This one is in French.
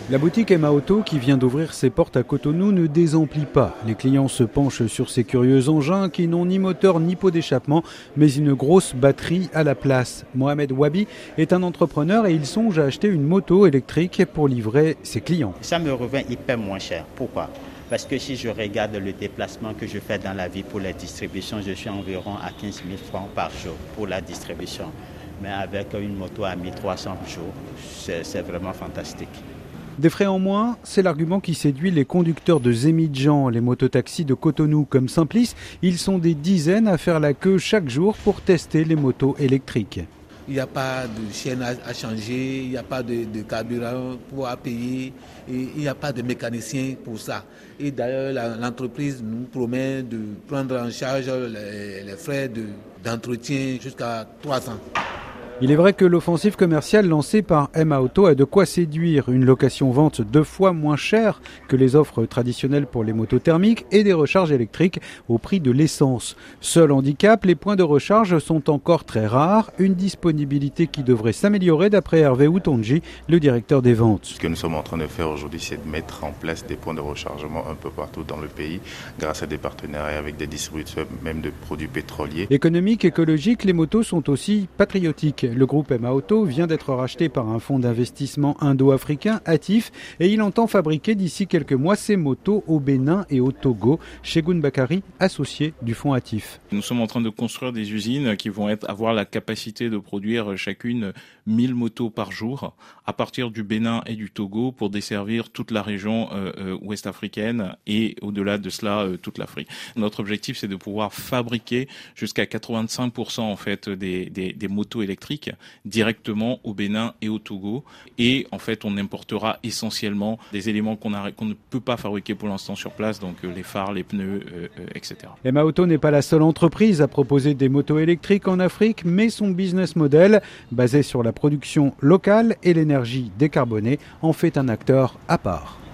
La boutique Emma Auto, qui vient d'ouvrir ses portes à Cotonou, ne désemplit pas. Les clients se penchent sur ces curieux engins qui n'ont ni moteur ni pot d'échappement, mais une grosse batterie à la place. Mohamed Wabi est un entrepreneur et il songe à acheter une moto électrique pour livrer ses clients. Ça me revient hyper moins cher. Pourquoi ? Parce que si je regarde le déplacement que je fais dans la vie pour les distributions, je suis environ à 15 000 francs par jour pour la distribution. Mais avec une moto à 1300 jours, c'est vraiment fantastique. Des frais en moins, c'est l'argument qui séduit les conducteurs de Zemidjan, les mototaxis de Cotonou comme Simplice. Ils sont des dizaines à faire la queue chaque jour pour tester les motos électriques. Il n'y a pas de chaîne à changer, il n'y a pas de carburant pour payer, et il n'y a pas de mécanicien pour ça. Et d'ailleurs, l'entreprise nous promet de prendre en charge les frais d'entretien jusqu'à 3 ans. Il est vrai que l'offensive commerciale lancée par Emma Auto a de quoi séduire. Une location-vente 2 fois moins chère que les offres traditionnelles pour les motos thermiques et des recharges électriques au prix de l'essence. Seul handicap, les points de recharge sont encore très rares. Une disponibilité qui devrait s'améliorer d'après Hervé Outonji, le directeur des ventes. Ce que nous sommes en train de faire aujourd'hui, c'est de mettre en place des points de rechargement un peu partout dans le pays grâce à des partenariats avec des distributeurs, même de produits pétroliers. Économique, écologique, les motos sont aussi patriotiques. Le groupe Emma Auto vient d'être racheté par un fonds d'investissement indo-africain, Atif, et il entend fabriquer d'ici quelques mois ses motos au Bénin et au Togo. Chegoun Bakari, associé du fonds Atif. Nous sommes en train de construire des usines qui vont avoir la capacité de produire chacune 1000 motos par jour à partir du Bénin et du Togo pour desservir toute la région ouest africaine et au-delà de cela toute l'Afrique. Notre objectif, c'est de pouvoir fabriquer jusqu'à 85% en fait des motos électriques directement au Bénin et au Togo. Et en fait, on importera essentiellement des éléments qu'on ne peut pas fabriquer pour l'instant sur place, donc les phares, les pneus, etc. Emma Auto n'est pas la seule entreprise à proposer des motos électriques en Afrique, mais son business model, basé sur la production locale et l'énergie décarbonée, en fait un acteur à part.